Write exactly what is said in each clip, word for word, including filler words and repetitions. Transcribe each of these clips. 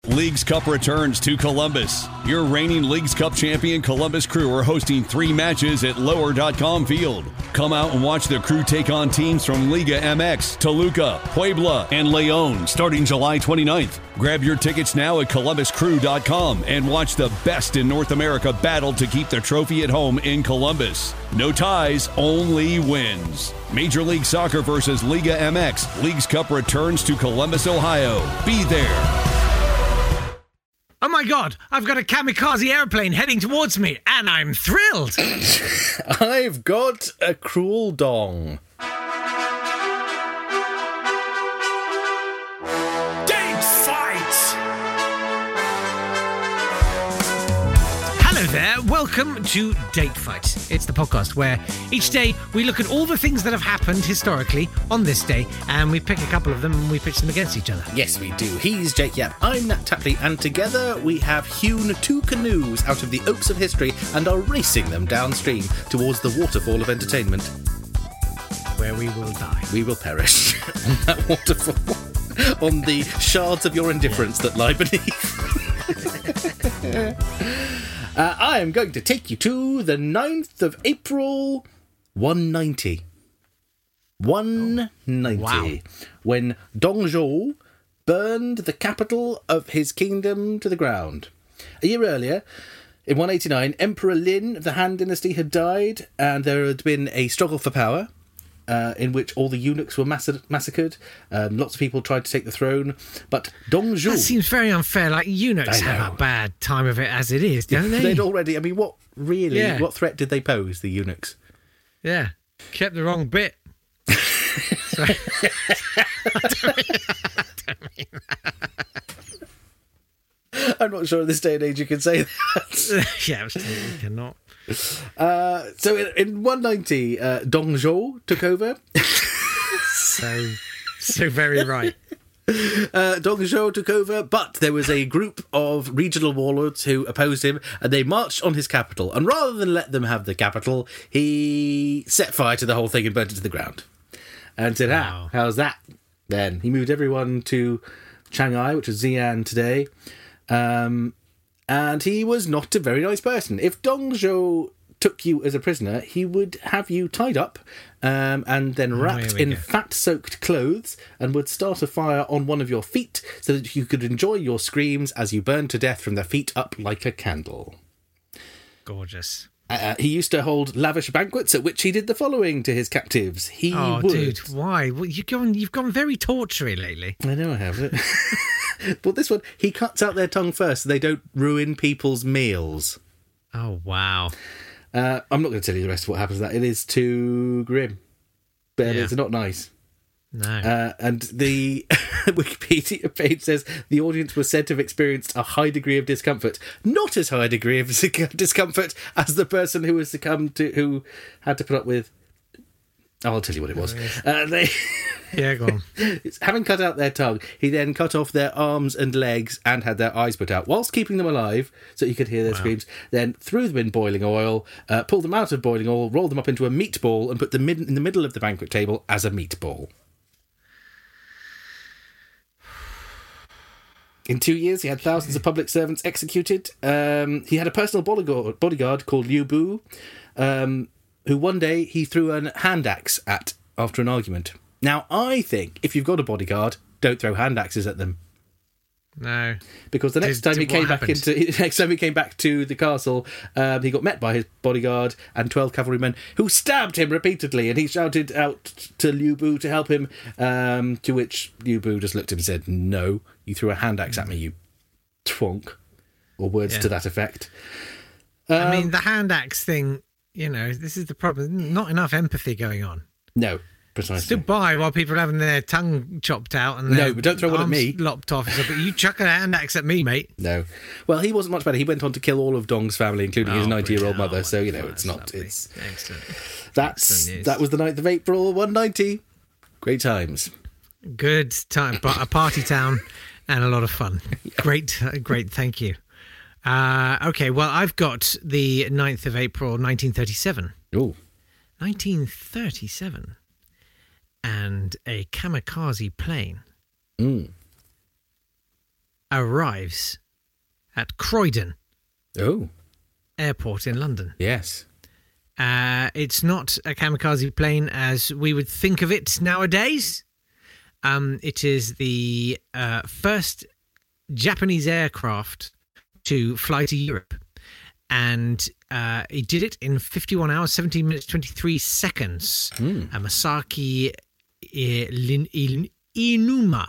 Leagues Cup returns to Columbus. Your reigning Leagues Cup champion Columbus Crew are hosting three matches at lower dot com Field. Come out and watch the Crew take on teams from Liga M X, Toluca, Puebla, and Leon starting July twenty-ninth. Grab your tickets now at columbus crew dot com and watch the best in North America battle to keep the trophy at home in Columbus. No ties, only wins. Major League Soccer versus Liga M X. Leagues Cup returns to Columbus, Ohio. Be there. Oh my God, I've got a kamikaze airplane heading towards me, and I'm thrilled. I've got a cruel dong. Date fight! Hello there, welcome to Date Fight. It's the podcast where each day we look at all the things that have happened historically on this day, and we pick a couple of them and we pitch them against each other. Yes, we do. He's Jake Yap, I'm Nat Tapley, and together we have hewn two canoes out of the oaks of history and are racing them downstream towards the waterfall of entertainment. Where we will die. We will perish on that waterfall, on the shards of your indifference yeah. that lie beneath. Uh, I am going to take you to the ninth of April, one ninety. one ninety. Wow. When Dong Zhuo burned the capital of his kingdom to the ground. A year earlier, in one eighty-nine, Emperor Lin of the Han Dynasty had died, and there had been a struggle for power. Uh, in which all the eunuchs were massa- massacred. Um, lots of people tried to take the throne, but Dong Zhuo... That seems very unfair. Like, eunuchs have a bad time of it as it is, don't they? They'd already... I mean, what really... Yeah. What threat did they pose, the eunuchs? Yeah. Kept the wrong bit. Sorry. I don't mean, I don't mean that. I'm not sure in this day and age you can say that. Yeah, absolutely cannot. Uh, so in, in one ninety, uh, Dong Zhuo took over. so, so very right. Uh, Dong Zhuo took over, but there was a group of regional warlords who opposed him, and they marched on his capital. And rather than let them have the capital, he set fire to the whole thing and burnt it to the ground. And said, Wow. ah, how's that? Then he moved everyone to Shanghai, which is Xi'an today. Um... And he was not a very nice person. If Dong Zhuo took you as a prisoner, he would have you tied up um, and then wrapped oh, in go. fat-soaked clothes and would start a fire on one of your feet so that you could enjoy your screams as you burned to death from the feet up like a candle. Gorgeous. Uh, he used to hold lavish banquets at which he did the following to his captives. He oh, would... dude, why? Well, you've gone, you've gone very tortury lately. I know I have it. But this one, he cuts out their tongue first so they don't ruin people's meals. Oh, wow. Uh, I'm not going to tell you the rest of what happens to that. It is too grim. But Yeah. it's not nice. No. Uh, and the Wikipedia page says the audience was said to have experienced a high degree of discomfort. Not as high a degree of discomfort as the person who was succumbed to, who had to put up with... Oh, I'll tell you what it was. Uh, they... Yeah, go on. Having cut out their tongue, he then cut off their arms and legs and had their eyes put out, whilst keeping them alive so you could hear their Wow. screams. Then threw them in boiling oil, uh, pulled them out of boiling oil, rolled them up into a meatball, and put them in the middle of the banquet table as a meatball. In two years, he had thousands of public servants executed. Um, he had a personal bodyguard, bodyguard called Liu Bu, um, who one day he threw a hand axe at after an argument. Now, I think if you've got a bodyguard, don't throw hand axes at them. No. Because the next Did- time did- he came what back happened? into next time he came back to the castle, um, he got met by his bodyguard and twelve cavalrymen who stabbed him repeatedly, and he shouted out to Liu Bu to help him. Um, to which Liu Bu just looked at him and said, "No, you threw a hand axe at me, you twonk," or words Yeah. to that effect. Um, I mean, the hand axe thing, you know, this is the problem. Not enough empathy going on. no, precisely. Stood by while people are having their tongue chopped out and No, their but don't throw one at arms me. lopped off. But you chuck a hand axe at me, mate. No. Well, he wasn't much better. He went on to kill all of Dong's family, including his Oh, ninety-year-old brilliant. mother. Oh, So, you know, wonderful. it's That's not... lovely. It's Excellent. That's Excellent news. That was the ninth of April, one ninety. Great times. Good time. But a party town and a lot of fun. Great, uh, great. Thank you. Uh, okay, well, I've got the ninth of April, nineteen thirty-seven. Oh. nineteen thirty-seven. And a kamikaze plane Mm. arrives at Croydon Oh, Airport in London. yes. Uh, it's not a kamikaze plane as we would think of it nowadays. Um, it is the uh, first Japanese aircraft to fly to Europe. And uh, he did it in fifty-one hours, seventeen minutes, twenty-three seconds. Mm. Uh, Masaki I- Inuma.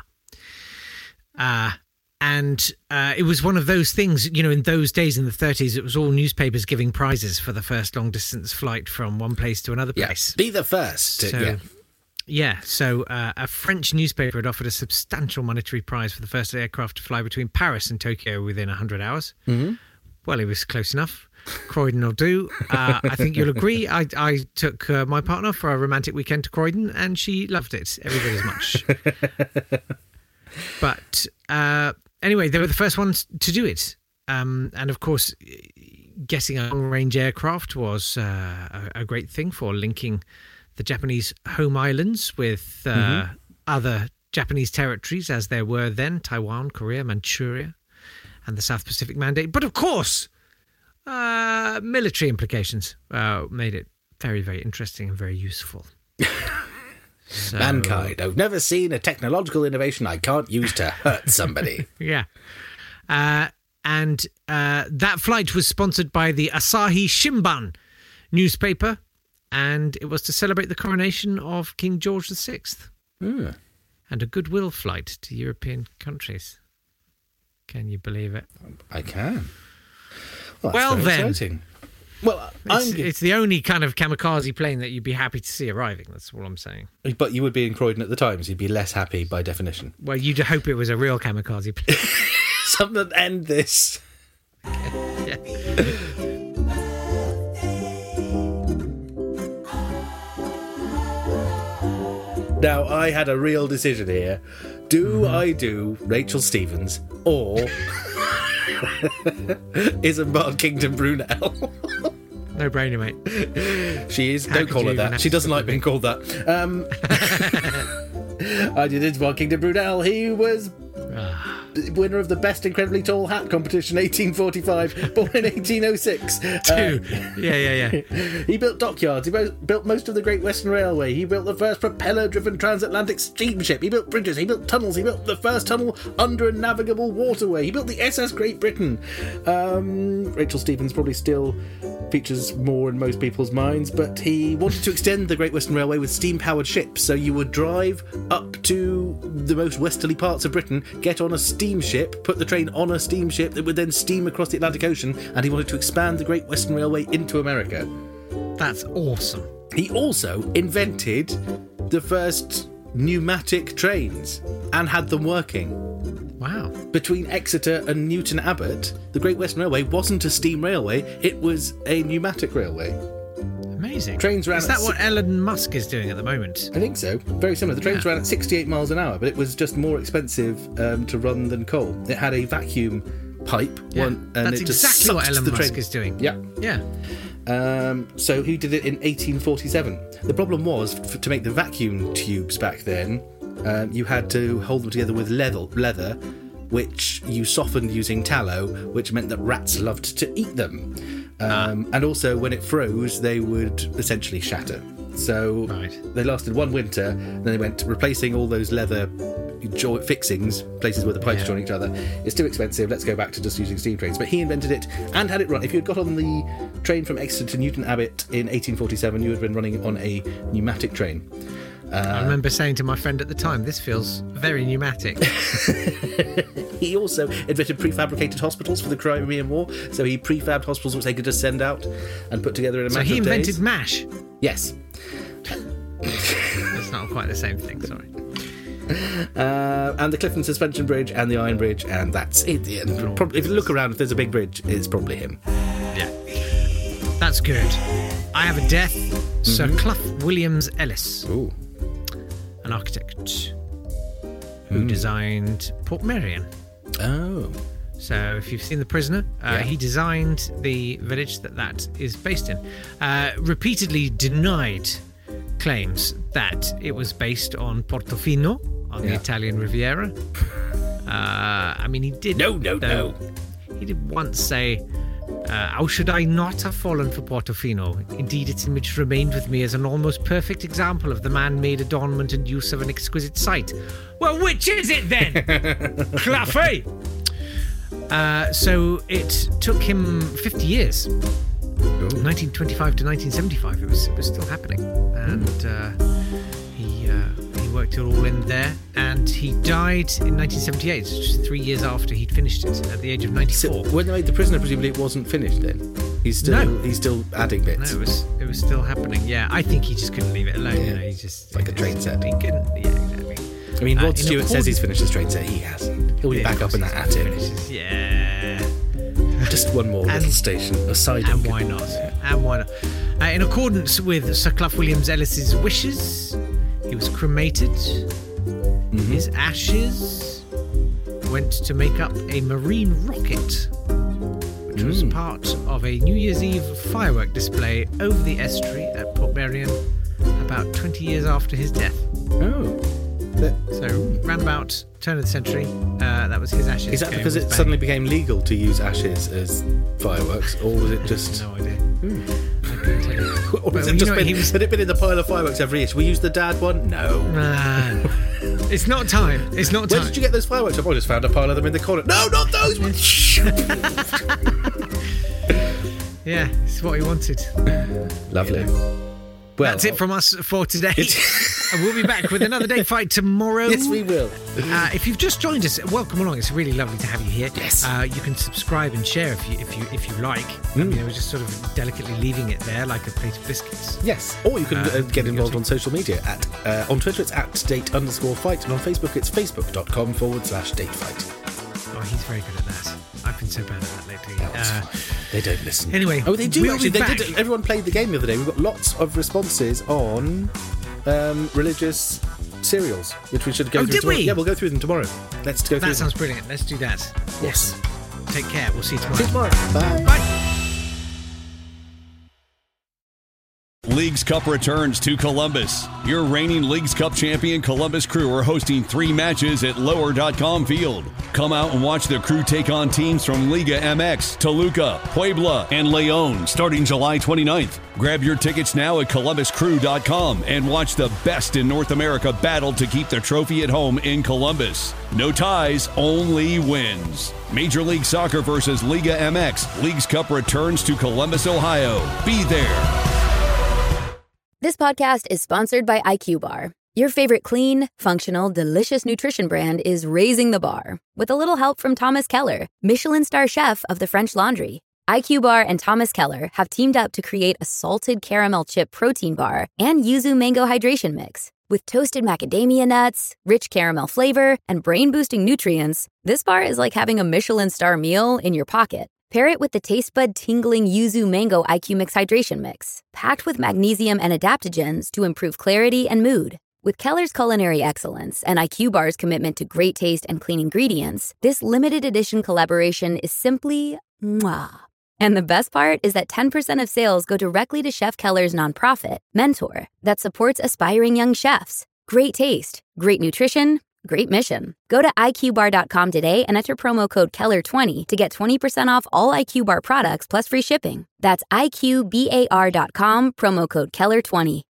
Uh, and uh, it was one of those things, you know, in those days in the thirties, it was all newspapers giving prizes for the first long-distance flight from one place to another Yeah. place. Be the first. So, yeah. yeah, so uh, a French newspaper had offered a substantial monetary prize for the first aircraft to fly between Paris and Tokyo within one hundred hours. Mm-hmm. Well, it was close enough. Croydon will do. Uh, I think you'll agree. I, I took uh, my partner for a romantic weekend to Croydon, and she loved it every bit as much. But uh, anyway, they were the first ones to do it. Um, and of course, getting a long-range aircraft was uh, a, a great thing for linking the Japanese home islands with uh, mm-hmm. other Japanese territories, as there were then, Taiwan, Korea, Manchuria, and the South Pacific Mandate. But of course, uh, military implications uh, made it very, very interesting and very useful. So, Mankind. I've never seen a technological innovation I can't use to hurt somebody. Yeah. Uh, and uh, that flight was sponsored by the Asahi Shimbun newspaper, and it was to celebrate the coronation of King George the Sixth. Mm. And a goodwill flight to European countries. Can you believe it? I can. Well, that's Well, very then. exciting. Well, It's, I'm. it's the only kind of kamikaze plane that you'd be happy to see arriving. That's all I'm saying. But you would be in Croydon at the time, so you'd be less happy by definition. Well, you'd hope it was a real kamikaze plane. Something end this. Yeah. Now, I had a real decision here. Do Mm-hmm. I do Rachel Stevens or Isambard Kingdom Brunel? No brainer, mate. She is. How Don't could call you her even that. She doesn't like absolutely- being called that. Um, I did Isambard Kingdom Brunel. He was winner of the Best Incredibly Tall Hat competition, eighteen forty-five, born in eighteen oh six. Two. Yeah, yeah, yeah. He built dockyards. He bo- built most of the Great Western Railway. He built the first propeller-driven transatlantic steamship. He built bridges. He built tunnels. He built the first tunnel under a navigable waterway. He built the S S Great Britain. Um, Rachel Stevens probably still features more in most people's minds, but he wanted to extend the Great Western Railway with steam-powered ships. So you would drive up to the most westerly parts of Britain, get on a steamship, put the train on a steamship that would then steam across the Atlantic Ocean, and he wanted to expand the Great Western Railway into America. That's awesome. He also invented the first pneumatic trains and had them working. Wow. Between Exeter and Newton Abbot, the Great Western Railway wasn't a steam railway, it was a pneumatic railway. Amazing. Trains ran Is at that what si- Elon Musk is doing at the moment? I think so. Very similar. The trains Yeah. ran at sixty-eight miles an hour, but it was just more expensive um, to run than coal. It had a vacuum pipe, Yeah. one, and That's it just exactly what sucked Elon the Musk train. is doing. Yeah. Yeah. Um, so he did it in eighteen forty-seven. The problem was, f- to make the vacuum tubes back then, um, you had to hold them together with leather, leather, which you softened using tallow, which meant that rats loved to eat them. Um, And also, when it froze, they would essentially shatter. So Right. they lasted one winter, then they went replacing all those leather jo- fixings, places where the pipes Yeah. join each other. It's too expensive, let's go back to just using steam trains. But he invented it and had it run. If you had got on the train from Exeter to Newton Abbot in eighteen forty-seven, you would have been running on a pneumatic train. I remember saying to my friend at the time, this feels very pneumatic. He also invented prefabricated hospitals for the Crimean War, so he prefabbed hospitals which they could just send out and put together in a So matter he of invented days. MASH. Yes. It's not quite the same thing, sorry. Uh, and the Clifton Suspension Bridge and the Iron Bridge, and that's it. Yeah, probably, if you look around, if there's a big bridge, it's probably him. Yeah. That's good. I have a death. Sir Clough Williams Ellis, Ooh. an architect who designed Portmeirion. Oh. So if you've seen The Prisoner, uh, Yeah. he designed the village that that is based in. Uh, repeatedly denied claims that it was based on Portofino on the Yeah. Italian Riviera. Uh, I mean, he did. No, no, though, no. He did once say, uh, "How should I not have fallen for Portofino? Indeed, its image remained with me as an almost perfect example of the man-made adornment and use of an exquisite sight." Well, which is it then? Claffey! Uh, so it took him fifty years. Ooh. nineteen twenty-five to nineteen seventy-five. It was it was still happening, and uh, he uh, he worked it all in there. And he died in nineteen seventy-eight, just three years after he'd finished it, at the age of ninety-four. So when they made The Prisoner, presumably it wasn't finished then. He's still no. he's still adding bits. No, it was it was still happening. Yeah, I think he just couldn't leave it alone. Yeah. You know, he just like a train set. He couldn't. Yeah, exactly. I mean, Rod uh, Stewart says he's finished his train set. He hasn't. He'll be Yeah, back up in that attic. Finishes, yeah. Just one more And- little station, a side. And why not? And why not? Uh, in accordance with Sir Clough Williams Ellis's wishes, he was cremated. Mm-hmm. His ashes went to make up a marine rocket, which was Mm. part of a New Year's Eve firework display over the estuary at Port Merion about twenty years after his death. Oh. That- So, round about turn of the century, uh, that was his ashes. Is that going because with it bang. suddenly became legal to use ashes as fireworks, or was it just? No idea. I couldn't tell you. Or But has it you just know, been? he was- Had it been in the pile of fireworks every year? Should we use the dad one? No. Uh, it's not time. It's not Where time. did you get those fireworks? I've just found a pile of them in the corner. No, not those ones. Yeah, it's what he wanted. Lovely. Well, That's it from us for today. And we'll be back with another Day Fight tomorrow. Yes, we will. Uh, if you've just joined us, welcome along. It's really lovely to have you here. Yes. Uh, you can subscribe and share if you if you if you like. I mean, I was just sort of delicately leaving it there like a plate of biscuits. Yes, or you can Uh, uh, get involved guilty. on social media. At uh, on Twitter, it's at date underscore fight, and on Facebook, it's facebook.com forward slash date fight. Oh, he's very good at that. I've been so bad at that lately. That's Uh, fine. They don't listen. anyway, oh, they do we'll actually. be They back. did. Everyone played the game the other day. We've got lots of responses on um, religious serials, which we should go Oh, through did tomorrow. we? Yeah, we'll go through them tomorrow. Let's go through that them. sounds brilliant. Let's do that. Yes. Take care. We'll see you tomorrow. See you tomorrow. Bye. Bye. Leagues Cup returns to Columbus. Your reigning Leagues Cup champion Columbus Crew are hosting three matches at lower dot com field. Come out and watch the Crew take on teams from Liga M X, Toluca, Puebla, and León starting July twenty-ninth. Grab your tickets now at columbus crew dot com and watch the best in North America battle to keep the trophy at home in Columbus. No ties, only wins. Major League Soccer versus Liga M X. Leagues Cup returns to Columbus, Ohio. Be there. This podcast is sponsored by I Q Bar. Your favorite clean, functional, delicious nutrition brand is raising the bar with a little help from Thomas Keller, Michelin star chef of the French Laundry. I Q Bar and Thomas Keller have teamed up to create a salted caramel chip protein bar and yuzu mango hydration mix. With toasted macadamia nuts, rich caramel flavor, and brain-boosting nutrients, this bar is like having a Michelin star meal in your pocket. Pair it with the taste bud tingling yuzu mango I Q Mix hydration mix, packed with magnesium and adaptogens to improve clarity and mood. With Keller's culinary excellence and I Q Bar's commitment to great taste and clean ingredients, this limited edition collaboration is simply mwah. And the best part is that ten percent of sales go directly to Chef Keller's nonprofit, Mentor, that supports aspiring young chefs. Great taste, great nutrition, great mission. Go to I Q bar dot com today and enter promo code Keller twenty to get twenty percent off all I Q Bar products plus free shipping. That's I Q bar dot com, promo code Keller twenty.